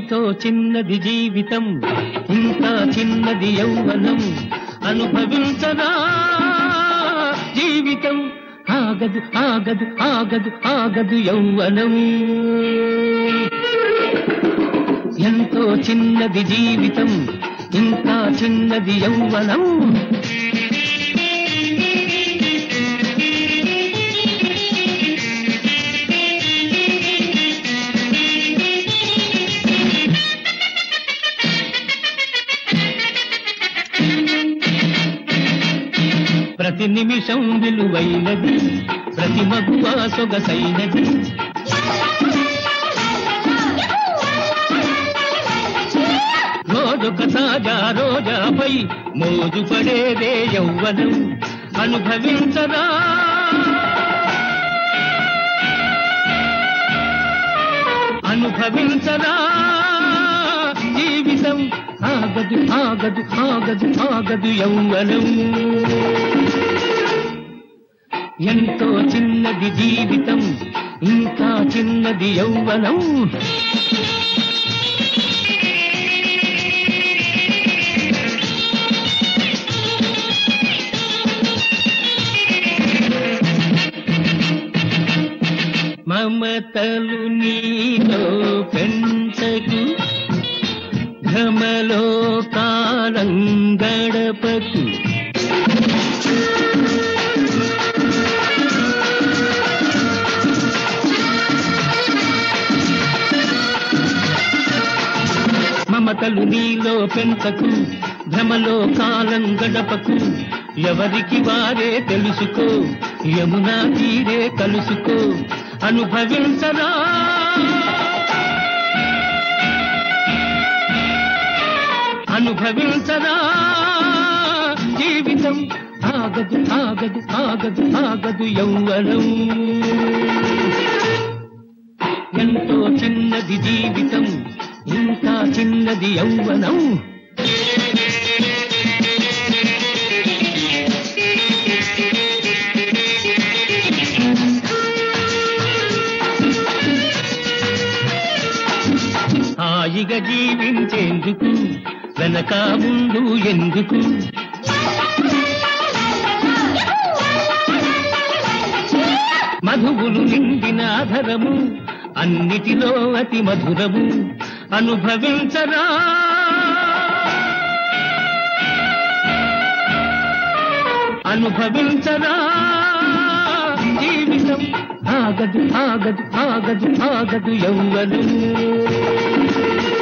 ఎంతో చిన్నది జీవితం, ఇంకా చిన్నది యౌవనం. అనుభవించరా జీవితం, ఆగదు ఆగదు ఆగదు ఆగదు యౌవనం. ఎంతో చిన్నది జీవితం, ఇంకా చిన్నది యౌవనం. ప్రతి నిమిషం విలువైనది, ప్రతి మగువా సొగసైనది. రోజొక తాజా రోజాపై మోజు పడేదే యౌవనం. అనుభవించరా అనుభవించరా జీవితం, ఆగదు ఆగదు ఆగదు ఆగదు యౌవనం. ఎంతో చిన్నది జీవితం, ఇంకా చిన్నది యౌవనం. మమతలు నీలో పెంచకు, భ్రమలో కాలం గడపకు. మమతలు నీలో పెంచకు, భ్రమలో కాలం గడపకు. ఎవరికి వారే తెలుసుకో, యమునా తీరే కలుసుకో. అనుభవించరా అనుభవించరా జీవితం, ఆగదు ఆగదు ఆగదు ఆగదు యౌవనం. ఎంతో చిన్నది జీవితం, ఇంకా చిన్నది యౌవనం. హాయిగా జీవించేందుకు వెనక ముందు ఎందుకు? మధువులు నిండిన ఆధరము, అన్నిటిలో అతి మధురము. అనుభవించరా అనుభవించరా జీవితం, ఆగదు ఆగదు ఆగదు ఆగదు యౌవనం.